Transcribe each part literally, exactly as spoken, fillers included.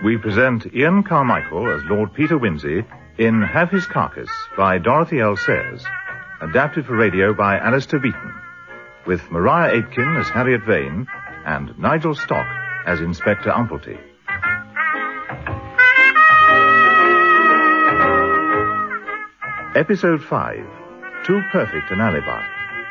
we present Ian Carmichael as Lord Peter Wimsey in Have His Carcass by Dorothy L. Sayers, adapted for radio by Alistair Beaton, with Maria Aitken as Harriet Vane and Nigel Stock as Inspector Umplety. Episode five, Too Perfect an Alibi.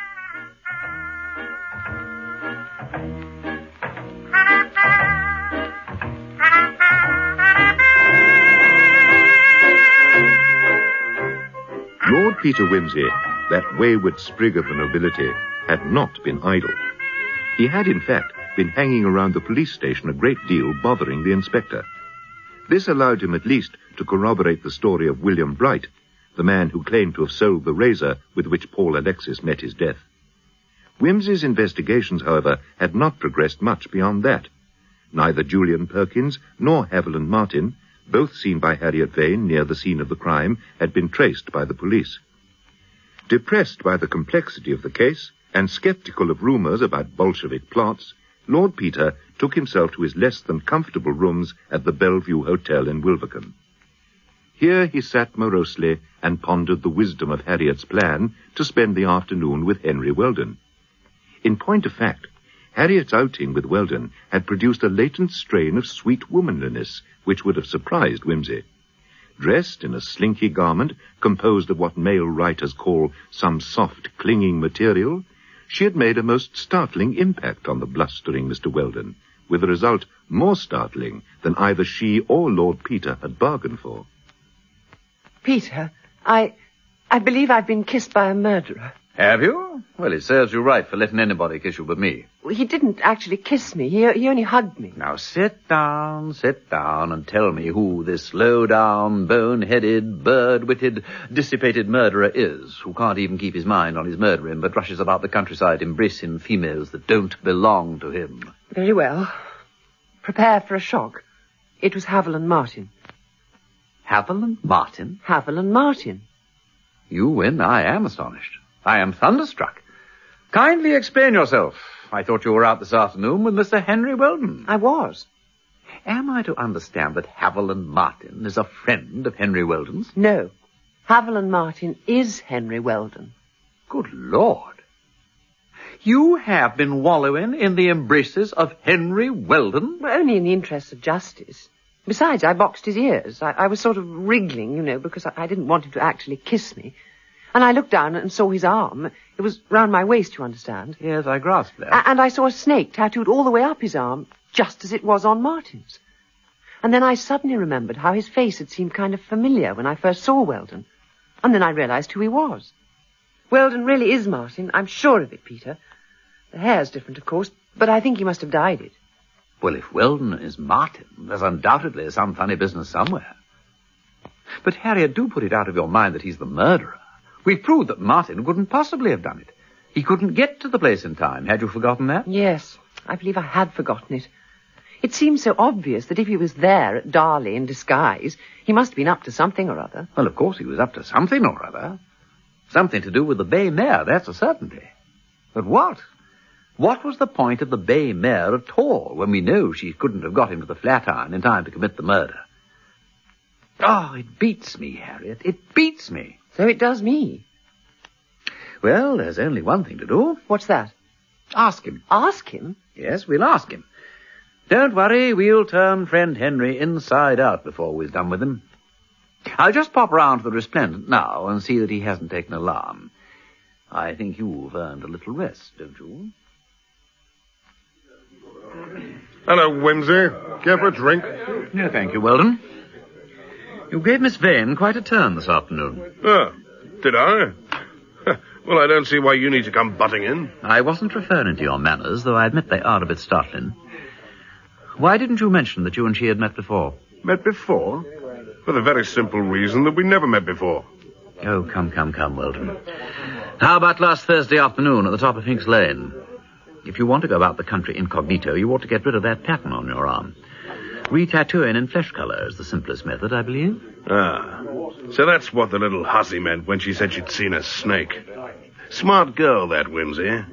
Lord Peter Wimsey, that wayward sprig of the nobility, had not been idle. He had, in fact, been hanging around the police station a great deal, bothering the inspector. This allowed him at least to corroborate the story of William Bright, the man who claimed to have sold the razor with which Paul Alexis met his death. Wimsey's investigations, however, had not progressed much beyond that. Neither Julian Perkins nor Haviland Martin, both seen by Harriet Vane near the scene of the crime, had been traced by the police. Depressed by the complexity of the case, and sceptical of rumours about Bolshevik plots, Lord Peter took himself to his less than comfortable rooms at the Bellevue Hotel in Wilvercombe. Here he sat morosely and pondered the wisdom of Harriet's plan to spend the afternoon with Henry Weldon. In point of fact, Harriet's outing with Weldon had produced a latent strain of sweet womanliness which would have surprised Wimsey. Dressed in a slinky garment composed of what male writers call some soft, clinging material, she had made a most startling impact on the blustering Mister Weldon, with a result more startling than either she or Lord Peter had bargained for. Peter, I... I believe I've been kissed by a murderer. Have you? Well, it serves you right for letting anybody kiss you but me. Well, he didn't actually kiss me. He, he only hugged me. Now sit down, sit down, and tell me who this low-down, bone-headed, bird-witted, dissipated murderer is, who can't even keep his mind on his murdering, but rushes about the countryside embracing females that don't belong to him. Very well. Prepare for a shock. It was Haviland Martin. Haviland Martin? Haviland Martin. You win. I am astonished. I am thunderstruck. Kindly explain yourself. I thought you were out this afternoon with Mister Henry Weldon. I was. Am I to understand that Haviland Martin is a friend of Henry Weldon's? No. Haviland Martin is Henry Weldon. Good Lord. You have been wallowing in the embraces of Henry Weldon? Well, only in the interests of justice. Besides, I boxed his ears. I, I was sort of wriggling, you know, because I, I didn't want him to actually kiss me. And I looked down and saw his arm. It was round my waist, you understand. Yes, I grasped that. A- and I saw a snake tattooed all the way up his arm, just as it was on Martin's. And then I suddenly remembered how his face had seemed kind of familiar when I first saw Weldon. And then I realized who he was. Weldon really is Martin. I'm sure of it, Peter. The hair's different, of course, but I think he must have dyed it. Well, if Weldon is Martin, there's undoubtedly some funny business somewhere. But, Harriet, do put it out of your mind that he's the murderer. We've proved that Martin couldn't possibly have done it. He couldn't get to the place in time. Had you forgotten that? Yes, I believe I had forgotten it. It seems so obvious that if he was there at Darley in disguise, he must have been up to something or other. Well, of course he was up to something or other. Something to do with the bay mare, that's a certainty. But what? What was the point of the bay mare at all, when we know she couldn't have got him to the Flatiron in time to commit the murder? Oh, it beats me, Harriet. It beats me. So it does me. Well, there's only one thing to do. What's that? Ask him. Ask him? Yes, we'll ask him. Don't worry, we'll turn friend Henry inside out before we're done with him. I'll just pop round to the Resplendent now and see that he hasn't taken alarm. I think you've earned a little rest, don't you? Hello, Wimsey. Care for a drink? No, thank you, Weldon. You gave Miss Vane quite a turn this afternoon. Oh, did I? Well, I don't see why you need to come butting in. I wasn't referring to your manners, though I admit they are a bit startling. Why didn't you mention that you and she had met before? Met before? For the very simple reason that we never met before. Oh, come, come, come, Weldon. How about last Thursday afternoon at the top of Hinks Lane? If you want to go about the country incognito, you ought to get rid of that pattern on your arm. Re-tattooing in flesh colour is the simplest method, I believe. Ah, so that's what the little hussy meant when she said she'd seen a snake. Smart girl, that Wimsey.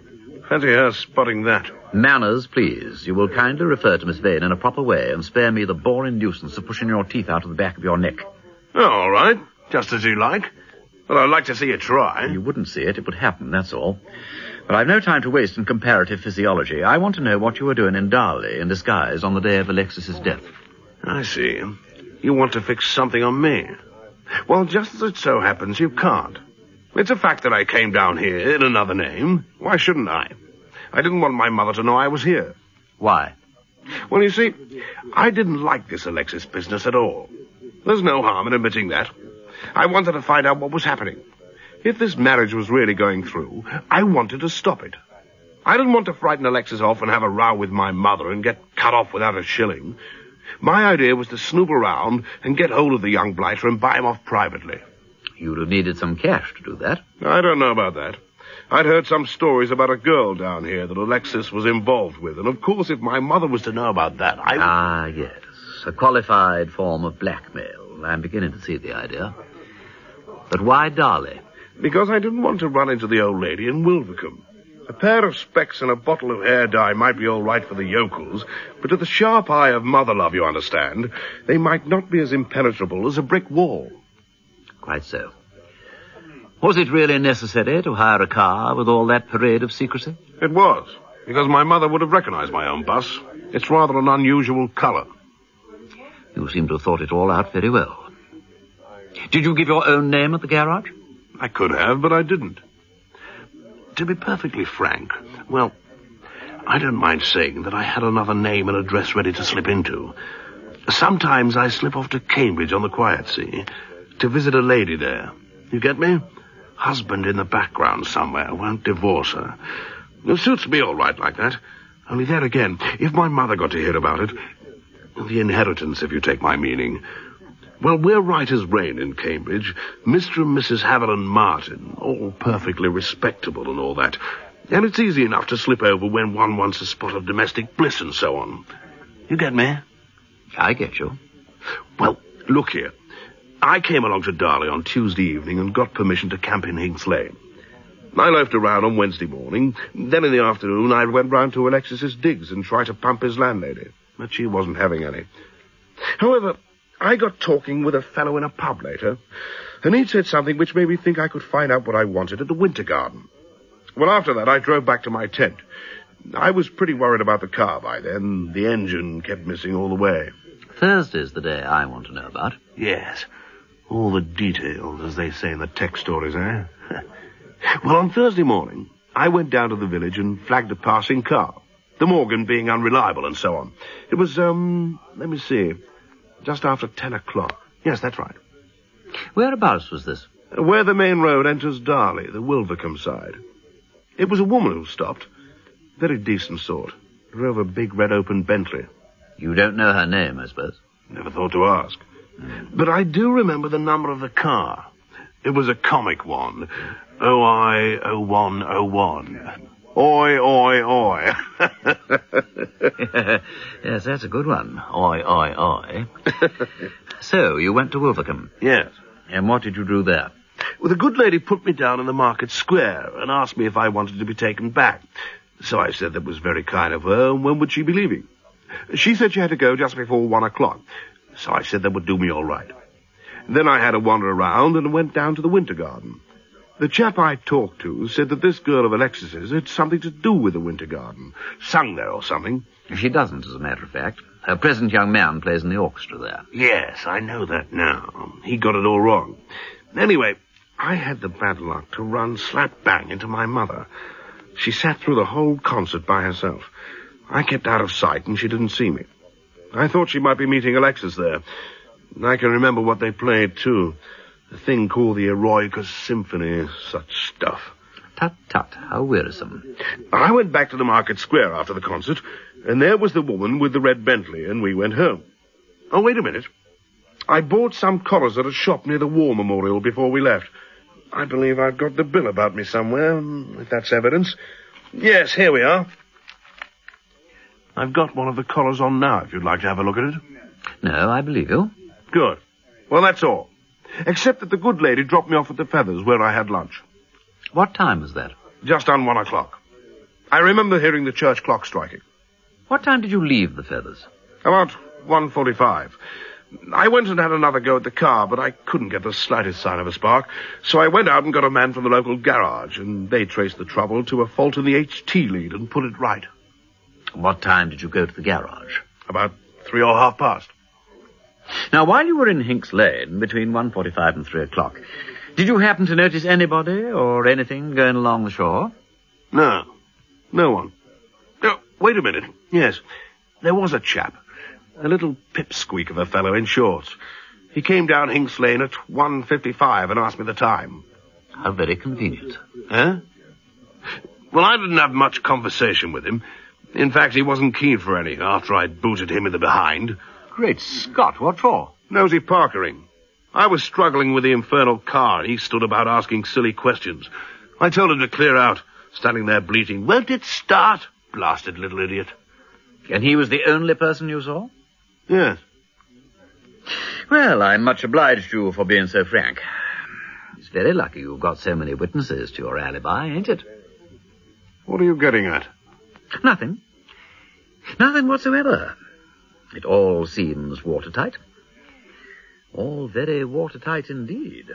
Fancy her spotting that. Manners, please. You will kindly refer to Miss Vane in a proper way and spare me the boring nuisance of pushing your teeth out of the back of your neck. Oh, all right. Just as you like. But I'd like to see you try. You wouldn't see it. It would happen, that's all. But I've no time to waste in comparative physiology. I want to know what you were doing in Darley in disguise on the day of Alexis's death. I see. You want to fix something on me. Well, just as it so happens, you can't. It's a fact that I came down here in another name. Why shouldn't I? I didn't want my mother to know I was here. Why? Well, you see, I didn't like this Alexis business at all. There's no harm in admitting that. I wanted to find out what was happening. If this marriage was really going through, I wanted to stop it. I didn't want to frighten Alexis off and have a row with my mother and get cut off without a shilling. My idea was to snoop around and get hold of the young blighter and buy him off privately. You'd have needed some cash to do that. I don't know about that. I'd heard some stories about a girl down here that Alexis was involved with, and of course if my mother was to know about that, I... Ah, yes. A qualified form of blackmail. I'm beginning to see the idea. But why Darley? Because I didn't want to run into the old lady in Wilvercombe. A pair of specs and a bottle of hair dye might be all right for the yokels, but to the sharp eye of mother love, you understand, they might not be as impenetrable as a brick wall. Quite so. Was it really necessary to hire a car with all that parade of secrecy? It was, because my mother would have recognized my own bus. It's rather an unusual color. You seem to have thought it all out very well. Did you give your own name at the garage? I could have, but I didn't. To be perfectly frank, well, I don't mind saying that I had another name and address ready to slip into. Sometimes I slip off to Cambridge on the quiet sea to visit a lady there. You get me? Husband in the background somewhere, won't divorce her. It suits me all right like that. Only there again, if my mother got to hear about it, the inheritance, if you take my meaning. Well, we're right as rain in Cambridge. Mister and Missus Haviland Martin, all perfectly respectable and all that. And it's easy enough to slip over when one wants a spot of domestic bliss and so on. You get me? I get you. Well, look here. I came along to Darley on Tuesday evening and got permission to camp in Hinks Lane. I loafed around on Wednesday morning. Then in the afternoon I went round to Alexis's digs and tried to pump his landlady. But she wasn't having any. However, I got talking with a fellow in a pub later, and he'd said something which made me think I could find out what I wanted at the Winter Garden. Well, after that, I drove back to my tent. I was pretty worried about the car by then. The engine kept missing all the way. Thursday's the day I want to know about. Yes. All the details, as they say in the tech stories, eh? Well, on Thursday morning, I went down to the village and flagged a passing car. The Morgan being unreliable and so on. It was, um, let me see, just after ten o'clock. Yes, that's right. Whereabouts was this? Where the main road enters Darley, the Wilvercombe side. It was a woman who stopped. Very decent sort. Drove a big red open Bentley. You don't know her name, I suppose? Never thought to ask. Mm. But I do remember the number of the car. It was a comic one. O I oh one oh one. Oi, oi, oi. Yes, that's a good one. Oi, oi, oi. So, you went to Wilvercombe? Yes. And what did you do there? Well, the good lady put me down in the market square and asked me if I wanted to be taken back. So I said that was very kind of her, and when would she be leaving? She said she had to go just before one o'clock. So I said that would do me all right. Then I had a wander around and went down to the Winter Garden. The chap I talked to said that this girl of Alexis's had something to do with the Winter Garden. Sung there or something. She doesn't, as a matter of fact. Her present young man plays in the orchestra there. Yes, I know that now. He got it all wrong. Anyway, I had the bad luck to run slap bang into my mother. She sat through the whole concert by herself. I kept out of sight and she didn't see me. I thought she might be meeting Alexis there. I can remember what they played, too. A thing called the Eroicus Symphony, such stuff. Tut, tut, how wearisome. I went back to the market square after the concert, and there was the woman with the red Bentley, and we went home. Oh, wait a minute. I bought some collars at a shop near the War Memorial before we left. I believe I've got the bill about me somewhere, if that's evidence. Yes, here we are. I've got one of the collars on now, if you'd like to have a look at it. No, I believe you. Good. Well, that's all. Except that the good lady dropped me off at the Feathers, where I had lunch. What time was that? Just on one o'clock. I remember hearing the church clock striking. What time did you leave the Feathers? About one forty-five. I went and had another go at the car, but I couldn't get the slightest sign of a spark, so I went out and got a man from the local garage, and they traced the trouble to a fault in the H T lead and put it right. What time did you go to the garage? About three or half past. Now, while you were in Hinks Lane, between one forty-five and three o'clock, did you happen to notice anybody or anything going along the shore? No. No one. No, wait a minute. Yes, there was a chap. A little pipsqueak of a fellow in shorts. He came down Hinks Lane at one fifty-five and asked me the time. How very convenient. Huh? Well, I didn't have much conversation with him. In fact, he wasn't keen for any after I'd booted him in the behind. Great Scott, what for? Nosy Parkering. I was struggling with the infernal car, and he stood about asking silly questions. I told him to clear out, standing there bleating, "Won't it start?" Blasted little idiot. And he was the only person you saw? Yes. Well, I'm much obliged to you for being so frank. It's very lucky you've got so many witnesses to your alibi, ain't it? What are you getting at? Nothing. Nothing whatsoever. It all seems watertight. All very watertight indeed.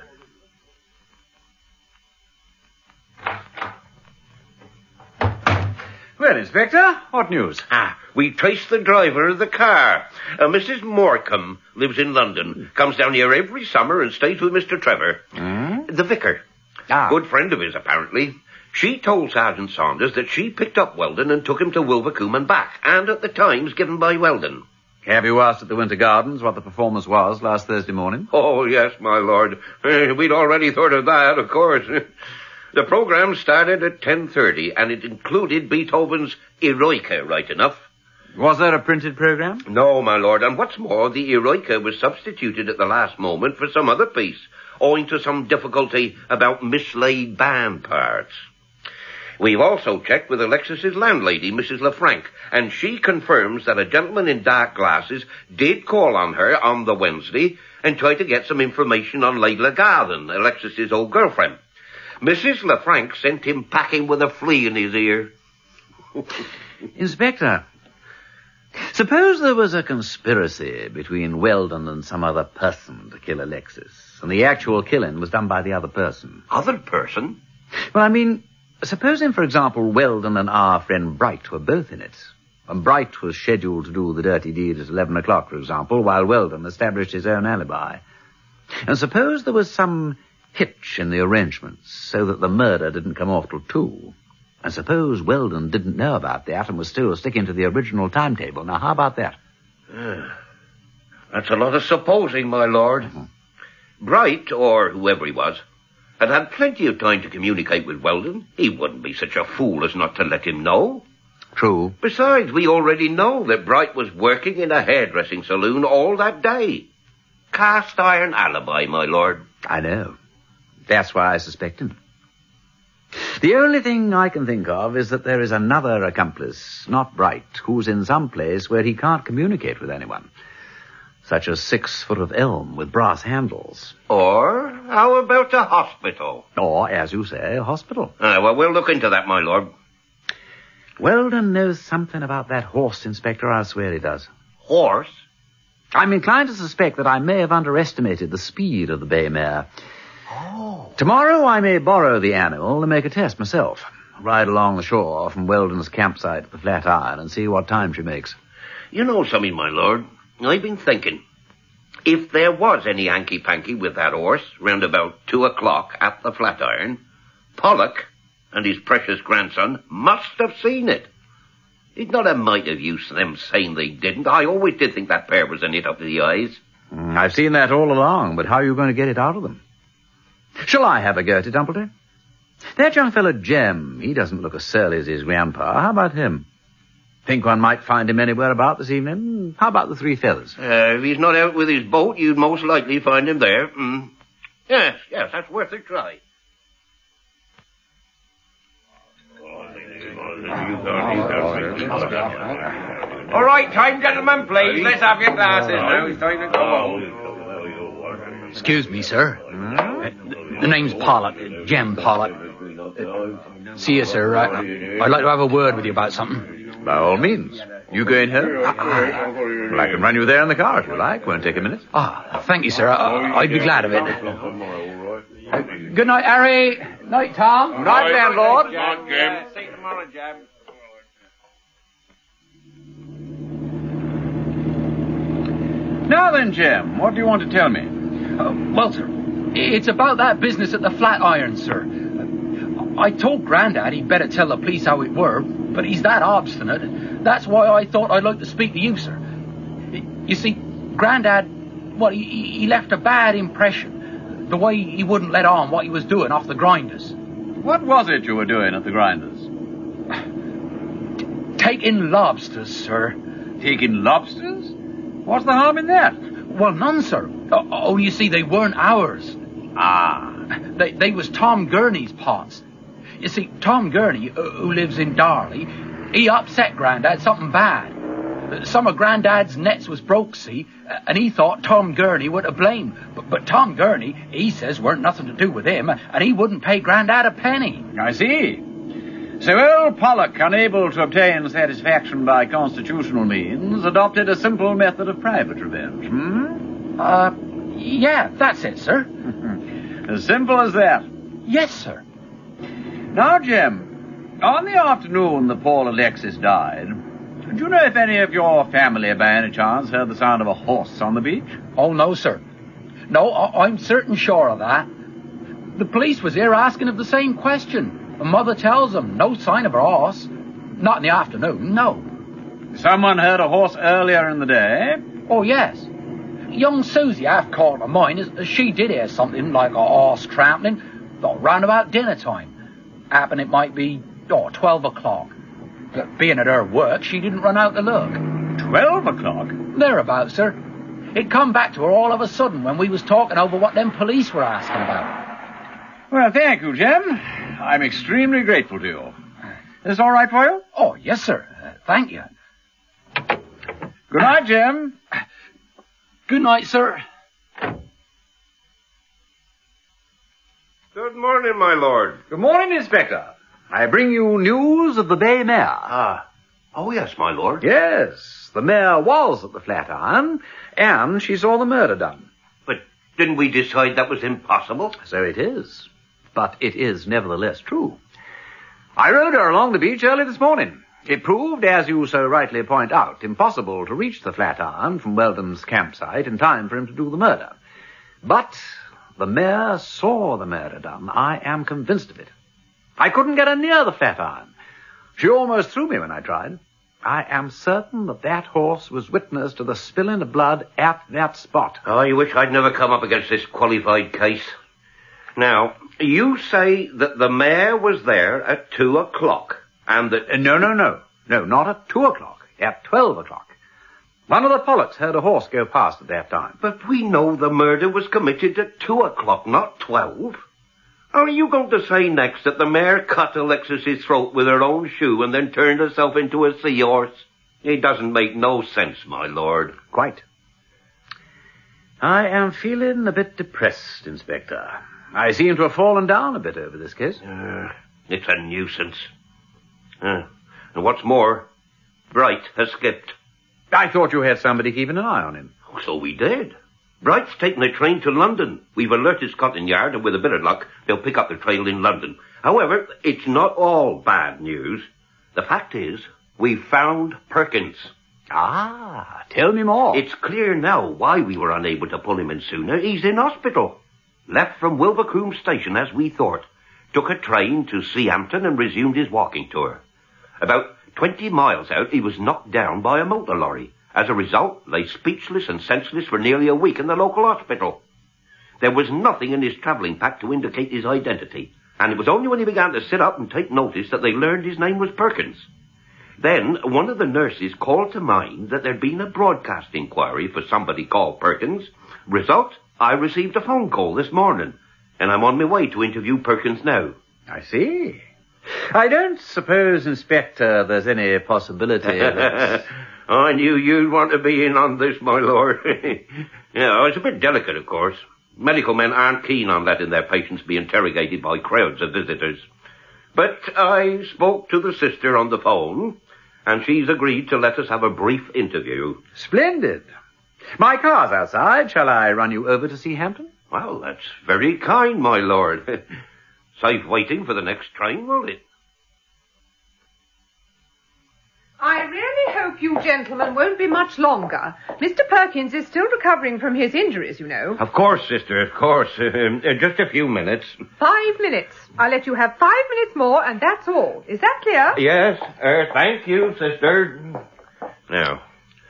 Well, Inspector, what news? Ah, we traced the driver of the car. Uh, Missus Morecambe lives in London. Comes down here every summer and stays with Mister Trevor. Mm? The vicar. Ah. Good friend of his, apparently. She told Sergeant Saunders that she picked up Weldon and took him to Wilvercombe and back, and at the times given by Weldon. Have you asked at the Winter Gardens what the performance was last Thursday morning? Oh, yes, my lord. Uh, we'd already thought of that, of course. The program started at ten thirty, and it included Beethoven's Eroica, right enough. Was there a printed program? No, my lord, and what's more, the Eroica was substituted at the last moment for some other piece, owing to some difficulty about mislaid band parts. We've also checked with Alexis's landlady, Missus LeFranc, and she confirms that a gentleman in dark glasses did call on her on the Wednesday and try to get some information on Layla Garden, Alexis's old girlfriend. Missus LeFranc sent him packing with a flea in his ear. Inspector, suppose there was a conspiracy between Weldon and some other person to kill Alexis, and the actual killing was done by the other person. Other person? Well, I mean, supposing, for example, Weldon and our friend Bright were both in it, and Bright was scheduled to do the dirty deed at eleven o'clock, for example, while Weldon established his own alibi. And suppose there was some hitch in the arrangements so that the murder didn't come off till two. And suppose Weldon didn't know about that and was still sticking to the original timetable. Now, how about that? Uh, that's a lot of supposing, my lord. Mm-hmm. Bright, or whoever he was, had had plenty of time to communicate with Weldon. He wouldn't be such a fool as not to let him know. True. Besides, we already know that Bright was working in a hairdressing saloon all that day. Cast iron alibi, my lord. I know. That's why I suspect him. The only thing I can think of is that there is another accomplice, not Bright, who's in some place where he can't communicate with anyone. Such as six foot of elm with brass handles. Or how about a hospital? Or, as you say, a hospital. Ah, well, we'll look into that, my lord. Weldon knows something about that horse, Inspector. I swear he does. Horse? I'm inclined to suspect that I may have underestimated the speed of the bay mare. Oh. Tomorrow I may borrow the animal and make a test myself. Ride along the shore from Weldon's campsite at the Flatiron and see what time she makes. You know something, my lord? I've been thinking. If there was any hanky-panky with that horse round about two o'clock at the Flatiron, Pollock and his precious grandson must have seen it. It's not a mite of use them saying they didn't. I always did think that pair was a nit up to the eyes. Mm, I've seen that all along, but how are you going to get it out of them? Shall I have a go at it, Dumpleton? That young fellow Jem, he doesn't look as surly as his grandpa. How about him? Think one might find him anywhere about this evening? How about the Three Feathers? Uh, if he's not out with his boat, you'd most likely find him there. Mm. Yes, yes, that's worth a try. All right, time, gentlemen, please. Let's have your glasses now. It's time to go home. Excuse me, sir. Hmm? Uh, the name's Pollock, Jem Pollock. Uh, See you, sir. I, I'd like to have a word with you about something. By all means. You go in here? Uh, well, I can run you there in the car if you like. Won't take a minute. Ah, thank you, sir. I, I'd be glad of it. Uh, good night, Harry. Night, Tom. Good night, landlord. See you tomorrow, Jab. Now then, Jim, what do you want to tell me? Uh, well, sir, it's about that business at the Flatiron, sir. I told Grandad he'd better tell the police how it were, but he's that obstinate. That's why I thought I'd like to speak to you, sir. You see, Grandad, well, he, he left a bad impression. The way he wouldn't let on what he was doing off the grinders. What was it you were doing at the grinders? Taking lobsters, sir. Taking lobsters? What's the harm in that? Well, none, sir. Oh, oh you see, they weren't ours. Ah. They, they was Tom Gurney's pots. You see, Tom Gurney, uh, who lives in Darley, he upset Grandad something bad. Some of Grandad's nets was broke, see, and he thought Tom Gurney were to blame. But, but Tom Gurney, he says, weren't nothing to do with him, and he wouldn't pay Grandad a penny. I see. So old Pollock, unable to obtain satisfaction by constitutional means, adopted a simple method of private revenge, hmm? Uh, yeah, that's it, sir. As simple as that. Yes, sir. Now, Jim, on the afternoon that Paul Alexis died, do you know if any of your family, by any chance, heard the sound of a horse on the beach? Oh, no, sir. No, I- I'm certain sure of that. The police was here asking of the same question. And Mother tells them no sign of a horse. Not in the afternoon, no. Someone heard a horse earlier in the day? Oh, yes. Young Susie, half called to mind, she did hear something like a horse trampling, thought round about dinner time. Happen it might be, oh, twelve o'clock. But being at her work, she didn't run out to look. Twelve o'clock? Thereabouts, sir. It come back to her all of a sudden when we was talking over what them police were asking about. Well, thank you, Jim. I'm extremely grateful to you. Is this all right for you? Oh, yes, sir. Uh, thank you. Good night, Jim. Good night, sir. Good morning, my lord. Good morning, Inspector. I bring you news of the Bay Mare. Ah. Oh, yes, my lord. Yes, the mare was at the Flatiron, and she saw the murder done. But didn't we decide that was impossible? So it is. But it is nevertheless true. I rode her along the beach early this morning. It proved, as you so rightly point out, impossible to reach the Flatiron from Weldon's campsite in time for him to do the murder. But the mare saw the murder done. I am convinced of it. I couldn't get her near the Flatiron. She almost threw me when I tried. I am certain that that horse was witness to the spilling of blood at that spot. Oh, I wish I'd never come up against this qualified case. Now, you say that the mare was there at two o'clock, and that... Uh, no, no, no. No, not at two o'clock. At twelve o'clock. One of the Pollocks heard a horse go past at that time. But we know the murder was committed at two o'clock, not twelve. Are you going to say next that the mare cut Alexis's throat with her own shoe and then turned herself into a seahorse? It doesn't make no sense, my lord. Quite. I am feeling a bit depressed, Inspector. I seem to have fallen down a bit over this case. Uh, it's a nuisance. Uh, and what's more, Bright has skipped. I thought you had somebody keeping an eye on him. Oh, so we did. Bright's taken a train to London. We've alerted Scotland Yard, and with a bit of luck, they'll pick up the trail in London. However, it's not all bad news. The fact is, we've found Perkins. Ah, tell me more. It's clear now why we were unable to pull him in sooner. He's in hospital. Left from Wilvercombe Station, as we thought. Took a train to Seahampton and resumed his walking tour. About twenty miles out, he was knocked down by a motor lorry. As a result, lay speechless and senseless for nearly a week in the local hospital. There was nothing in his travelling pack to indicate his identity, and it was only when he began to sit up and take notice that they learned his name was Perkins. Then, one of the nurses called to mind that there'd been a broadcast inquiry for somebody called Perkins. Result, I received a phone call this morning, and I'm on my way to interview Perkins now. I see. I don't suppose, Inspector, there's any possibility that... I knew you'd want to be in on this, my lord. Yeah, it's a bit delicate, of course. Medical men aren't keen on letting their patients be interrogated by crowds of visitors. But I spoke to the sister on the phone, and she's agreed to let us have a brief interview. Splendid. My car's outside. Shall I run you over to see Hampton? Well, that's very kind, my lord. Save waiting for the next train, won't it? I really hope you gentlemen won't be much longer. Mister Perkins is still recovering from his injuries, you know. Of course, sister, of course. Uh, just a few minutes. Five minutes. I'll let you have five minutes more, and that's all. Is that clear? Yes. Uh, thank you, sister. Now,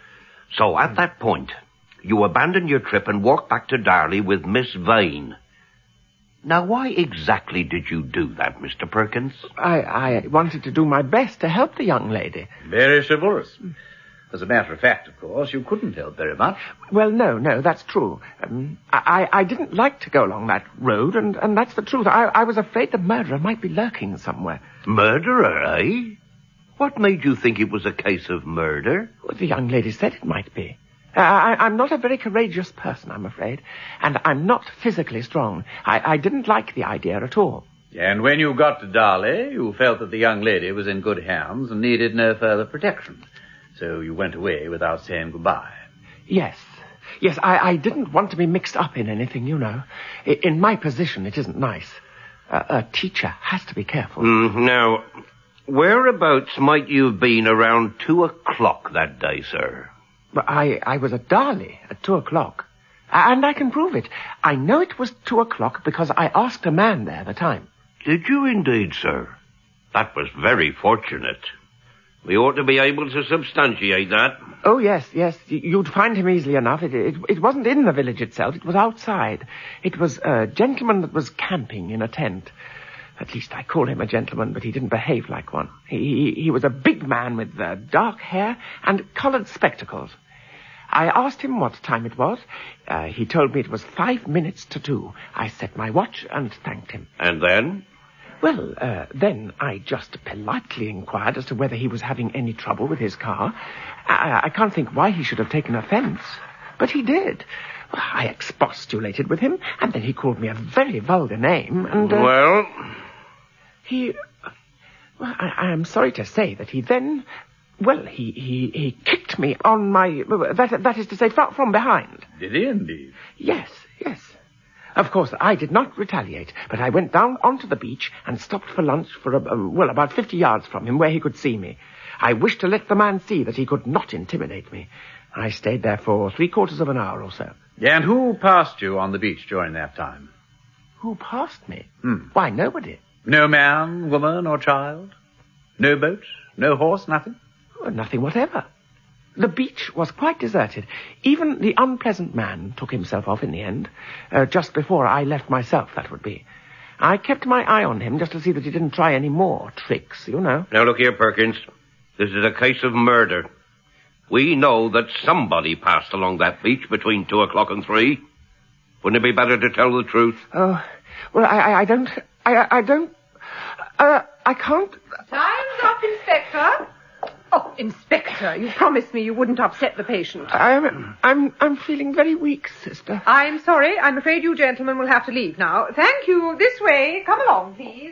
so at that point, you abandoned your trip and walked back to Darley with Miss Vane. Now, why exactly did you do that, Mister Perkins? I, I wanted to do my best to help the young lady. Very chivalrous. As a matter of fact, of course, you couldn't help very much. Well, no, no, that's true. Um, I, I didn't like to go along that road, and, and that's the truth. I, I was afraid the murderer might be lurking somewhere. Murderer, eh? What made you think it was a case of murder? Well, the young lady said it might be. Uh, I, I'm not a very courageous person, I'm afraid, and I'm not physically strong. I, I didn't like the idea at all. And when you got to Darley, you felt that the young lady was in good hands and needed no further protection. So you went away without saying goodbye. Yes. Yes, I, I didn't want to be mixed up in anything, you know. I, in my position, it isn't nice. Uh, a teacher has to be careful. Mm, now, whereabouts might you have been around two o'clock that day, sir? But I, I was at Darley at two o'clock. And I can prove it. I know it was two o'clock because I asked a man there the time. Did you indeed, sir? That was very fortunate. We ought to be able to substantiate that. Oh, yes, yes. You'd find him easily enough. It, it, it wasn't in the village itself. It was outside. It was a gentleman that was camping in a tent. At least I call him a gentleman, but he didn't behave like one. He, he, he was a big man with uh, dark hair and coloured spectacles. I asked him what time it was. Uh, he told me it was five minutes to two. I set my watch and thanked him. And then? Well, uh, then I just politely inquired as to whether he was having any trouble with his car. I, I can't think why he should have taken offence, but he did. I expostulated with him, and then he called me a very vulgar name, and... Uh, well... He... Well, I, I am sorry to say that he then... Well, he, he, he kicked me on my... That, that is to say, from, from behind. Did he indeed? Yes, yes. Of course, I did not retaliate, but I went down onto the beach and stopped for lunch for, a, well, about fifty yards from him, where he could see me. I wished to let the man see that he could not intimidate me. I stayed there for three quarters of an hour or so. And who passed you on the beach during that time? Who passed me? Hmm. Why, nobody. No man, woman, or child? No boat? No horse? Nothing? Well, nothing whatever. The beach was quite deserted. Even the unpleasant man took himself off in the end. Uh, just before I left myself, that would be. I kept my eye on him just to see that he didn't try any more tricks, you know. Now, look here, Perkins. This is a case of murder. We know that somebody passed along that beach between two o'clock and three. Wouldn't it be better to tell the truth? Oh, well, I, I, I don't... I, I don't... Uh, I can't... Time's up, Inspector. Oh, Inspector, you promised me you wouldn't upset the patient. I'm, I'm, I'm feeling very weak, sister. I'm sorry. I'm afraid you gentlemen will have to leave now. Thank you. This way. Come along, please.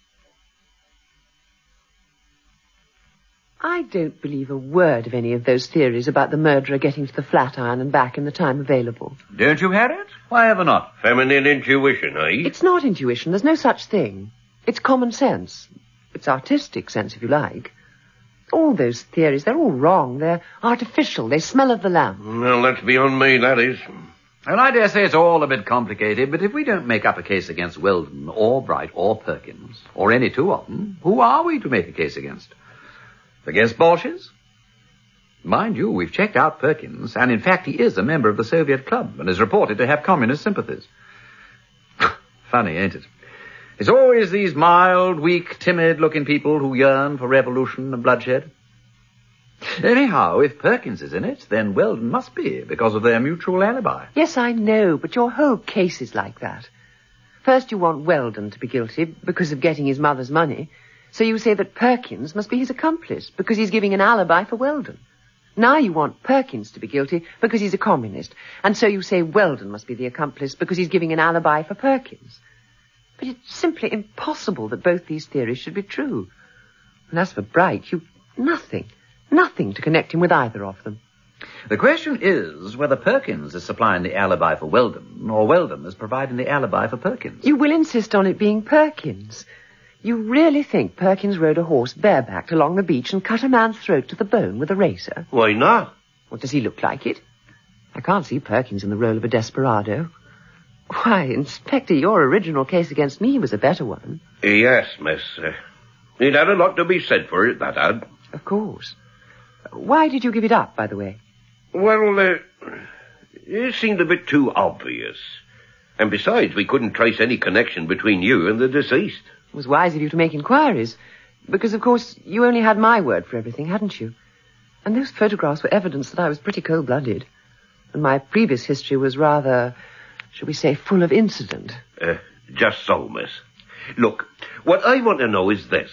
I don't believe a word of any of those theories about the murderer getting to the Flatiron and back in the time available. Don't you, Harriet? Why ever not? Feminine intuition, eh? It's not intuition. There's no such thing. It's common sense. It's artistic sense, if you like. All those theories, they're all wrong. They're artificial. They smell of the lamp. Well, that's beyond me, that is. Well, I dare say it's all a bit complicated, but if we don't make up a case against Weldon, or Bright, or Perkins, or any two of them, who are we to make a case against? Against Bolshes? Mind you, we've checked out Perkins, and in fact he is a member of the Soviet Club, and is reported to have communist sympathies. Funny, ain't it? It's always these mild, weak, timid-looking people who yearn for revolution and bloodshed. Anyhow, if Perkins is in it, then Weldon must be, because of their mutual alibi. Yes, I know, but your whole case is like that. First you want Weldon to be guilty because of getting his mother's money, so you say that Perkins must be his accomplice because he's giving an alibi for Weldon. Now you want Perkins to be guilty because he's a communist, and so you say Weldon must be the accomplice because he's giving an alibi for Perkins. But it's simply impossible that both these theories should be true. And as for Bright, you've nothing, nothing to connect him with either of them. The question is whether Perkins is supplying the alibi for Weldon, or Weldon is providing the alibi for Perkins. You will insist on it being Perkins. You really think Perkins rode a horse barebacked along the beach and cut a man's throat to the bone with a razor? Why not? Well, does he look like it? I can't see Perkins in the role of a desperado. Why, Inspector, your original case against me was a better one. Yes, miss. Uh, it had a lot to be said for it, that had. Of course. Why did you give it up, by the way? Well, uh, it seemed a bit too obvious. And besides, we couldn't trace any connection between you and the deceased. It was wise of you to make inquiries. Because, of course, you only had my word for everything, hadn't you? And those photographs were evidence that I was pretty cold-blooded. And my previous history was rather, shall we say, full of incident. Uh, just so, miss. Look, what I want to know is this.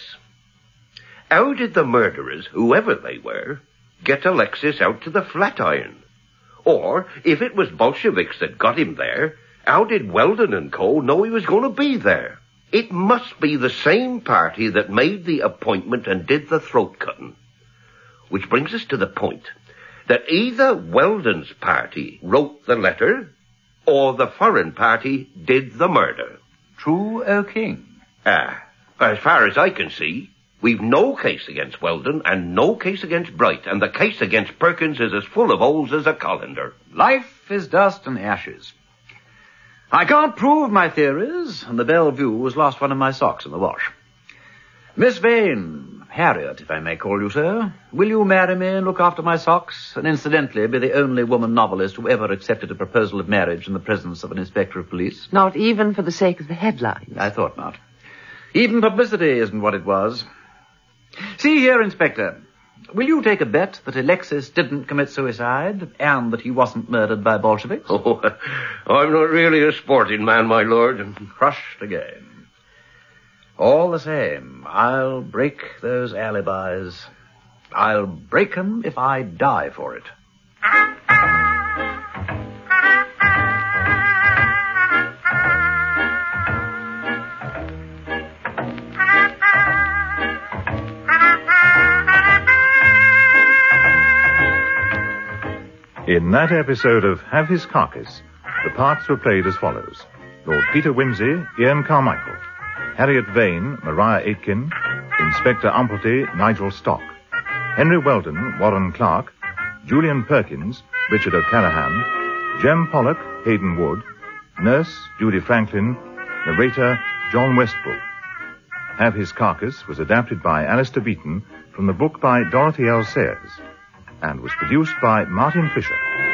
How did the murderers, whoever they were, get Alexis out to the Flatiron? Or, if it was Bolsheviks that got him there, how did Weldon and Co. know he was going to be there? It must be the same party that made the appointment and did the throat-cutting. Which brings us to the point that either Weldon's party wrote the letter, or the foreign party did the murder. True, O King. Ah, as far as I can see, we've no case against Weldon and no case against Bright, and the case against Perkins is as full of holes as a colander. Life is dust and ashes. I can't prove my theories, and the Bellevue has lost one of my socks in the wash. Miss Vane, Harriet, if I may call you so, will you marry me and look after my socks, and incidentally be the only woman novelist who ever accepted a proposal of marriage in the presence of an inspector of police? Not even for the sake of the headlines. I thought not. Even publicity isn't what it was. See here, Inspector. Will you take a bet that Alexis didn't commit suicide and that he wasn't murdered by Bolsheviks? Oh, I'm not really a sporting man, my lord. Crushed again. All the same, I'll break those alibis. I'll break 'em if I die for it. In that episode of Have His Carcass, the parts were played as follows. Lord Peter Wimsey, Ian Carmichael. Harriet Vane, Maria Aitken. Inspector Umplety, Nigel Stock. Henry Weldon, Warren Clark. Julian Perkins, Richard O'Callaghan. Jem Pollock, Hayden Wood. Nurse, Judy Franklin. Narrator, John Westbrook. Have His Carcass was adapted by Alistair Beaton from the book by Dorothy L. Sayers and was produced by Martin Fisher.